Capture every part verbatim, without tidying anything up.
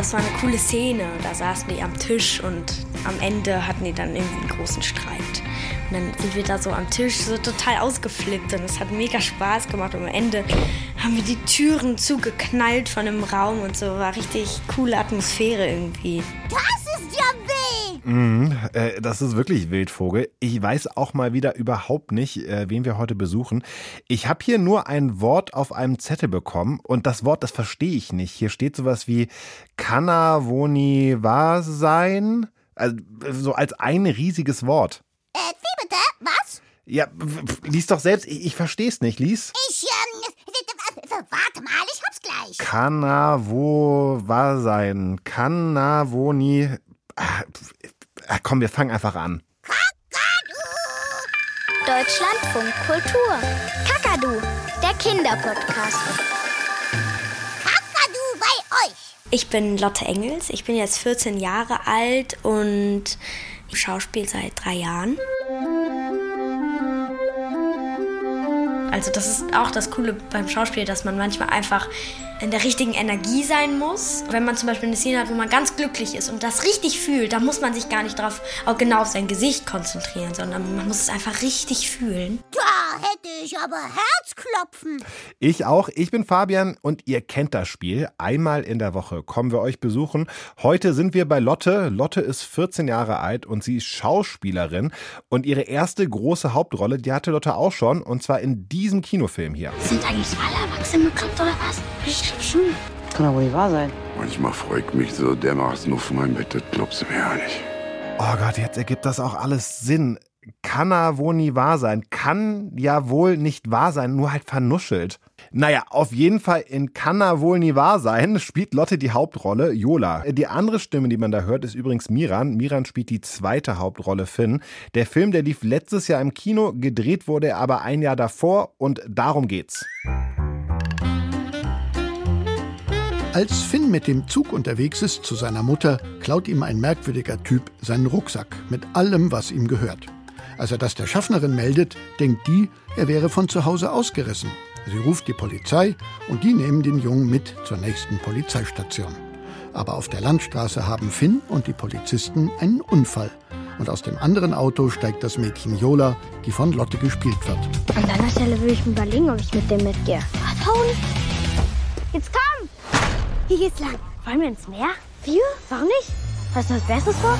das war eine coole Szene. Da saßen die am Tisch und am Ende hatten die dann irgendwie einen großen Streit. Und dann sind wir da so am Tisch so total ausgeflippt und es hat mega Spaß gemacht. Und am Ende haben wir die Türen zugeknallt von dem Raum und so. War richtig coole Atmosphäre irgendwie. Das ist ja wild! Mm, äh, das ist wirklich wild, Vogel. Ich weiß auch mal wieder überhaupt nicht, äh, wen wir heute besuchen. Ich habe hier nur ein Wort auf einem Zettel bekommen und das Wort, das verstehe ich nicht. Hier steht sowas wie Kannavoni wahr sein, also so als ein riesiges Wort. Äh, wie bitte? Was? Ja, lies doch selbst. Ich, ich verstehe es nicht. Lies. Ich, ähm, warte mal, ich hab's gleich. Kannavo wahr sein. Kannavoni. Ach, komm, wir fangen einfach an. Kakadu! Deutschlandfunk Kultur. Kakadu, der Kinderpodcast. Kakadu bei euch. Ich bin Lotte Engels, ich bin jetzt vierzehn Jahre alt und Schauspiel seit drei Jahren. Also das ist auch das Coole beim Schauspiel, dass man manchmal einfach in der richtigen Energie sein muss. Wenn man zum Beispiel eine Szene hat, wo man ganz glücklich ist und das richtig fühlt, dann muss man sich gar nicht drauf, auch genau auf sein Gesicht konzentrieren, sondern man muss es einfach richtig fühlen. Da hätte ich aber Herzklopfen. Ich auch. Ich bin Fabian und ihr kennt das Spiel. Einmal in der Woche kommen wir euch besuchen. Heute sind wir bei Lotte. Lotte ist vierzehn Jahre alt und sie ist Schauspielerin. Und ihre erste große Hauptrolle, die hatte Lotte auch schon, und zwar in diesem Kinofilm hier. Sind eigentlich alle Erwachsene bekloppt oder was? Ich glaube schon. Kann aber nicht wahr sein. Manchmal freue ich mich so dermaßen auf mein Bett, das glaubst du mir ja nicht. Oh Gott, jetzt ergibt das auch alles Sinn. Kann er wohl nie wahr sein? Kann ja wohl nicht wahr sein, nur halt vernuschelt. Naja, auf jeden Fall in Kann er wohl nie wahr sein spielt Lotte die Hauptrolle, Yola. Die andere Stimme, die man da hört, ist übrigens Miran. Miran spielt die zweite Hauptrolle, Finn. Der Film, der lief letztes Jahr im Kino, gedreht wurde er aber ein Jahr davor und darum geht's. Als Finn mit dem Zug unterwegs ist zu seiner Mutter, klaut ihm ein merkwürdiger Typ seinen Rucksack mit allem, was ihm gehört. Als er das der Schaffnerin meldet, denkt die, er wäre von zu Hause ausgerissen. Sie ruft die Polizei und die nehmen den Jungen mit zur nächsten Polizeistation. Aber auf der Landstraße haben Finn und die Polizisten einen Unfall. Und aus dem anderen Auto steigt das Mädchen Yola, die von Lotte gespielt wird. An deiner Stelle würde ich mir überlegen, ob ich mit dem mitgehe. Hauen! Jetzt komm! Hier geht's lang. Wollen wir ins Meer? Wir? Warum nicht? Hast du was Besseres vor?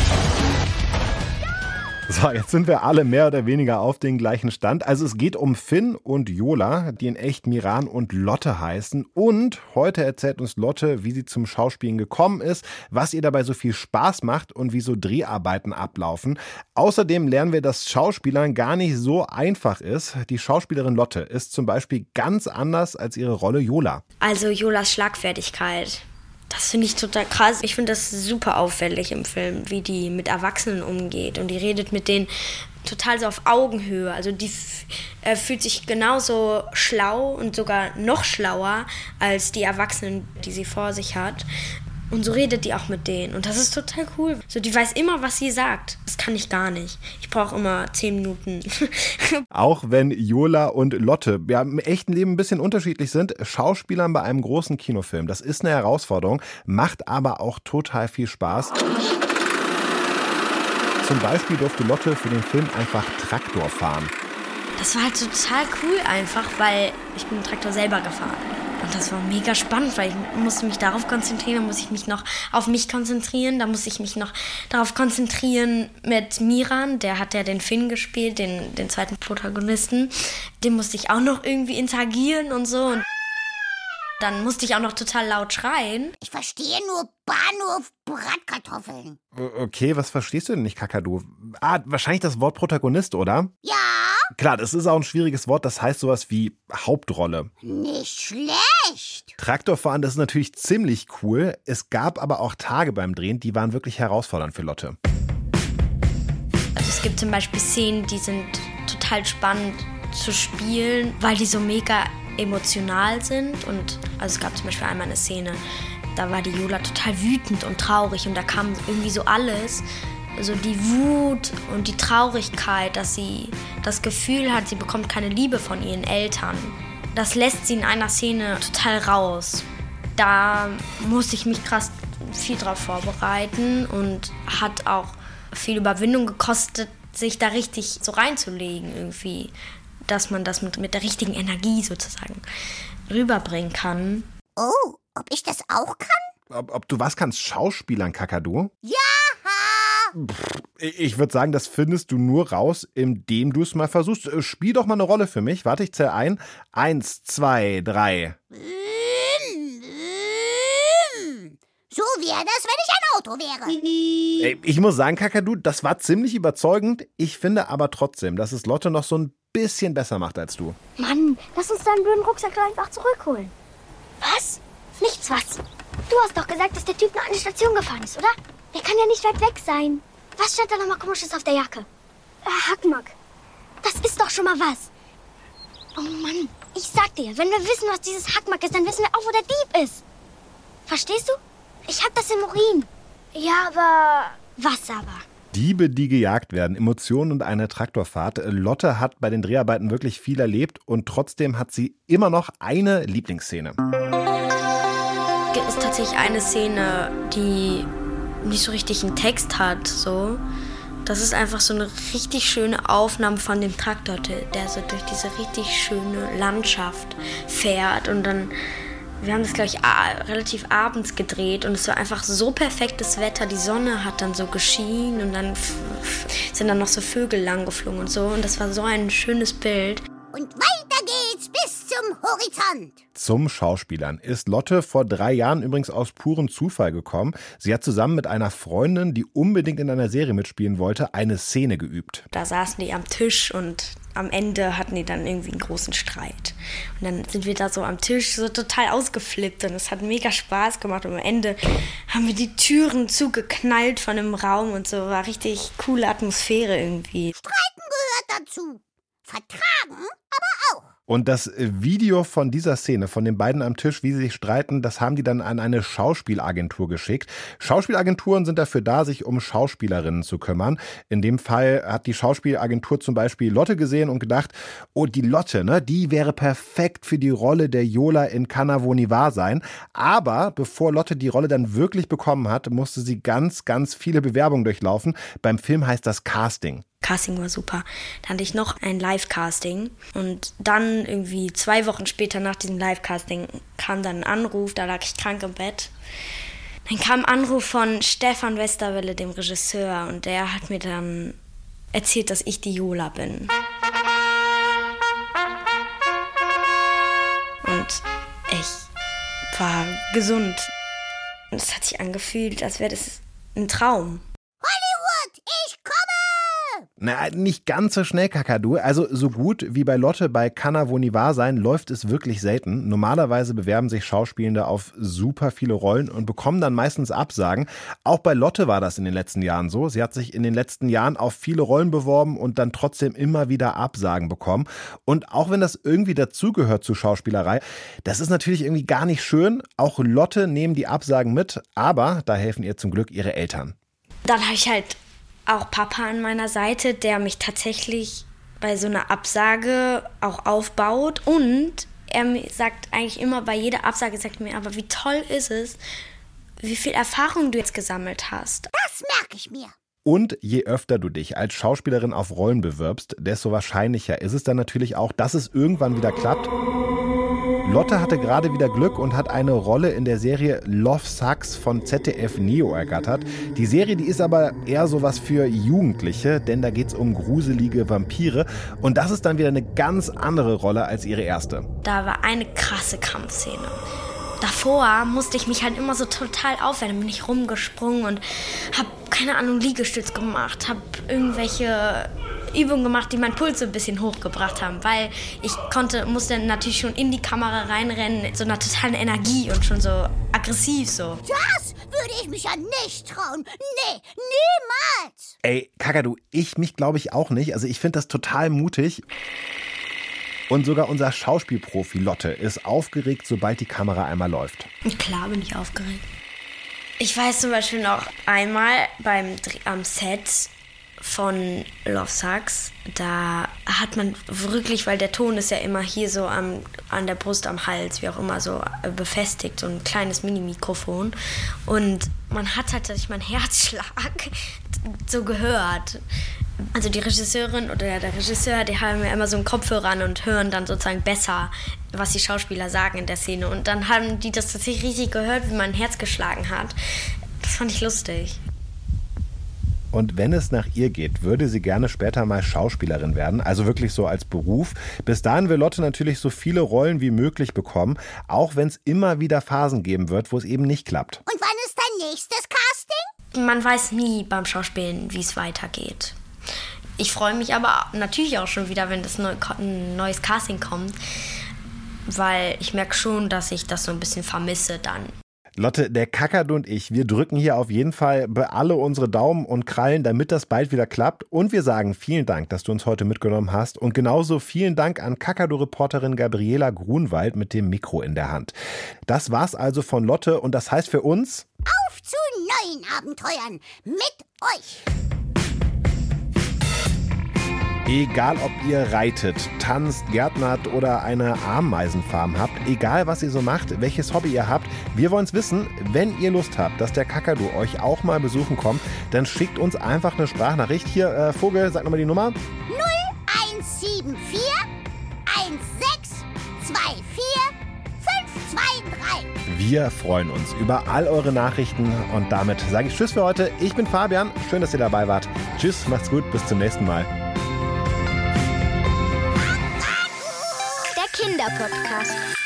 So, jetzt sind wir alle mehr oder weniger auf den gleichen Stand. Also es geht um Finn und Yola, die in echt Miran und Lotte heißen. Und heute erzählt uns Lotte, wie sie zum Schauspielen gekommen ist, was ihr dabei so viel Spaß macht und wie so Dreharbeiten ablaufen. Außerdem lernen wir, dass Schauspielern gar nicht so einfach ist. Die Schauspielerin Lotte ist zum Beispiel ganz anders als ihre Rolle Yola. Also Yolas Schlagfertigkeit. Das finde ich total krass. Ich finde das super auffällig im Film, wie die mit Erwachsenen umgeht. Und die redet mit denen total so auf Augenhöhe. Also die f- äh, fühlt sich genauso schlau und sogar noch schlauer als die Erwachsenen, die sie vor sich hat. Und so redet die auch mit denen. Und das ist total cool. So, die weiß immer, was sie sagt. Das kann ich gar nicht. Ich brauche immer zehn Minuten. Auch wenn Yola und Lotte ja im echten Leben ein bisschen unterschiedlich sind, Schauspielern bei einem großen Kinofilm, das ist eine Herausforderung, macht aber auch total viel Spaß. Zum Beispiel durfte Lotte für den Film einfach Traktor fahren. Das war halt total cool einfach, weil ich bin den Traktor selber gefahren. Und das war mega spannend, weil ich musste mich darauf konzentrieren, dann muss ich mich noch auf mich konzentrieren, dann muss ich mich noch darauf konzentrieren mit Miran, der hat ja den Finn gespielt, den, den zweiten Protagonisten. Den musste ich auch noch irgendwie interagieren und so. Und dann musste ich auch noch total laut schreien. Ich verstehe nur Bahnhof Bratkartoffeln. Okay, was verstehst du denn nicht, Kakadu? Ah, wahrscheinlich das Wort Protagonist, oder? Ja? Klar, das ist auch ein schwieriges Wort, das heißt sowas wie Hauptrolle. Nicht schlecht. Traktorfahren, das ist natürlich ziemlich cool. Es gab aber auch Tage beim Drehen, die waren wirklich herausfordernd für Lotte. Also es gibt zum Beispiel Szenen, die sind total spannend zu spielen, weil die so mega emotional sind. Und also es gab zum Beispiel einmal eine Szene, da war die Yola total wütend und traurig und da kam irgendwie so alles. Also die Wut und die Traurigkeit, dass sie das Gefühl hat, sie bekommt keine Liebe von ihren Eltern. Das lässt sie in einer Szene total raus. Da musste ich mich krass viel drauf vorbereiten und hat auch viel Überwindung gekostet, sich da richtig so reinzulegen irgendwie, dass man das mit, mit der richtigen Energie sozusagen rüberbringen kann. Oh, ob ich das auch kann? Ob, ob du was kannst, Schauspielern, Kakadu? Ja! Pff, ich würde sagen, das findest du nur raus, indem du es mal versuchst. Spiel doch mal eine Rolle für mich. Warte, ich zähle ein. Eins, zwei, drei. So wäre das, wenn ich ein Auto wäre. Ich muss sagen, Kakadu, das war ziemlich überzeugend. Ich finde aber trotzdem, dass es Lotte noch so ein bisschen besser macht als du. Mann, lass uns deinen blöden Rucksack doch einfach zurückholen. Was? Nichts was. Du hast doch gesagt, dass der Typ nach einer Station gefahren ist, oder? Der kann ja nicht weit weg sein. Was stand da nochmal Komisches auf der Jacke? Äh, Hackmack. Das ist doch schon mal was. Oh Mann, ich sag dir, wenn wir wissen, was dieses Hackmack ist, dann wissen wir auch, wo der Dieb ist. Verstehst du? Ich hab das im Urin. Ja, aber... Was aber? Diebe, die gejagt werden, Emotionen und eine Traktorfahrt. Lotte hat bei den Dreharbeiten wirklich viel erlebt und trotzdem hat sie immer noch eine Lieblingsszene. Es ist tatsächlich eine Szene, die nicht so richtig einen Text hat, so. Das ist einfach so eine richtig schöne Aufnahme von dem Traktor, der so durch diese richtig schöne Landschaft fährt. Und dann, wir haben das, glaube ich, relativ abends gedreht und es war einfach so perfektes Wetter. Die Sonne hat dann so geschienen und dann sind dann noch so Vögel lang geflogen und so. Und das war so ein schönes Bild. Und weiter geht's bis zum Horizont. Zum Schauspielern ist Lotte vor drei Jahren übrigens aus purem Zufall gekommen. Sie hat zusammen mit einer Freundin, die unbedingt in einer Serie mitspielen wollte, eine Szene geübt. Da saßen die am Tisch und am Ende hatten die dann irgendwie einen großen Streit. Und dann sind wir da so am Tisch so total ausgeflippt und es hat mega Spaß gemacht. Und am Ende haben wir die Türen zugeknallt von dem Raum und so. War richtig coole Atmosphäre irgendwie. Streiten gehört dazu. Vertragen aber auch. Und das Video von dieser Szene, von den beiden am Tisch, wie sie sich streiten, das haben die dann an eine Schauspielagentur geschickt. Schauspielagenturen sind dafür da, sich um Schauspielerinnen zu kümmern. In dem Fall hat die Schauspielagentur zum Beispiel Lotte gesehen und gedacht, oh, die Lotte, ne, die wäre perfekt für die Rolle der Yola in Kana, wo nie wahr sein. Aber bevor Lotte die Rolle dann wirklich bekommen hat, musste sie ganz, ganz viele Bewerbungen durchlaufen. Beim Film heißt das Casting. Casting war super. Dann hatte ich noch ein Live-Casting und dann irgendwie zwei Wochen später nach diesem Live-Casting kam dann ein Anruf, da lag ich krank im Bett. Dann kam ein Anruf von Stefan Westerwelle, dem Regisseur, und der hat mir dann erzählt, dass ich die Yola bin. Und ich war gesund. Und es hat sich angefühlt, als wäre das ein Traum. Hollywood, ich komme! Na, nicht ganz so schnell, Kakadu. Also so gut wie bei Lotte bei Kana, wo nie wahr sein, läuft es wirklich selten. Normalerweise bewerben sich Schauspielende auf super viele Rollen und bekommen dann meistens Absagen. Auch bei Lotte war das in den letzten Jahren so. Sie hat sich in den letzten Jahren auf viele Rollen beworben und dann trotzdem immer wieder Absagen bekommen. Und auch wenn das irgendwie dazugehört zur Schauspielerei, das ist natürlich irgendwie gar nicht schön. Auch Lotte nehmen die Absagen mit, aber da helfen ihr zum Glück ihre Eltern. Dann habe ich halt auch Papa an meiner Seite, der mich tatsächlich bei so einer Absage auch aufbaut. Und er sagt eigentlich immer bei jeder Absage, sagt mir, aber wie toll ist es, wie viel Erfahrung du jetzt gesammelt hast. Das merke ich mir. Und je öfter du dich als Schauspielerin auf Rollen bewirbst, desto wahrscheinlicher ist es dann natürlich auch, dass es irgendwann wieder klappt. Lotte hatte gerade wieder Glück und hat eine Rolle in der Serie Love Sucks von Z D F Neo ergattert. Die Serie, die ist aber eher sowas für Jugendliche, denn da geht's um gruselige Vampire. Und das ist dann wieder eine ganz andere Rolle als ihre erste. Da war eine krasse Kampfszene. Davor musste ich mich halt immer so total aufwärmen, bin ich rumgesprungen und hab, keine Ahnung, Liegestütz gemacht, hab irgendwelche Übungen gemacht, die meinen Puls so ein bisschen hochgebracht haben, weil ich konnte, musste natürlich schon in die Kamera reinrennen, mit so einer totalen Energie und schon so aggressiv so. Das würde ich mich ja nicht trauen. Nee, niemals. Ey, Kakadu, ich mich glaube ich auch nicht. Also ich finde das total mutig. Und sogar unser Schauspielprofi Lotte ist aufgeregt, sobald die Kamera einmal läuft. Klar bin ich aufgeregt. Ich weiß zum Beispiel noch einmal beim Dreh am Set von Love Sucks, da hat man wirklich, weil der Ton ist ja immer hier so am, an der Brust, am Hals, wie auch immer, so befestigt, so ein kleines Mini-Mikrofon. Und man hat halt tatsächlich meinen Herzschlag so gehört. Also die Regisseurin oder der Regisseur, die haben ja immer so einen Kopfhörer an und hören dann sozusagen besser, was die Schauspieler sagen in der Szene. Und dann haben die das tatsächlich richtig gehört, wie mein Herz geschlagen hat. Das fand ich lustig. Und wenn es nach ihr geht, würde sie gerne später mal Schauspielerin werden, also wirklich so als Beruf. Bis dahin will Lotte natürlich so viele Rollen wie möglich bekommen, auch wenn es immer wieder Phasen geben wird, wo es eben nicht klappt. Und wann ist dein nächstes Casting? Man weiß nie beim Schauspielen, wie es weitergeht. Ich freue mich aber natürlich auch schon wieder, wenn das neu, ein neues Casting kommt, weil ich merke schon, dass ich das so ein bisschen vermisse dann. Lotte, der Kakadu und ich, wir drücken hier auf jeden Fall bei alle unsere Daumen und Krallen, damit das bald wieder klappt. Und wir sagen vielen Dank, dass du uns heute mitgenommen hast. Und genauso vielen Dank an Kakadu-Reporterin Gabriela Grunwald mit dem Mikro in der Hand. Das war's also von Lotte und das heißt für uns... Auf zu neuen Abenteuern mit euch! Egal, ob ihr reitet, tanzt, gärtnert oder eine Ameisenfarm habt, egal was ihr so macht, welches Hobby ihr habt, wir wollen es wissen. Wenn ihr Lust habt, dass der Kakadu euch auch mal besuchen kommt, dann schickt uns einfach eine Sprachnachricht. Hier, äh, Vogel, sag nochmal die Nummer. null eins sieben vier eins sechs zwei vier fünf zwei drei. Wir freuen uns über all eure Nachrichten und damit sage ich Tschüss für heute. Ich bin Fabian, schön, dass ihr dabei wart. Tschüss, macht's gut, bis zum nächsten Mal. Der Kinderpodcast.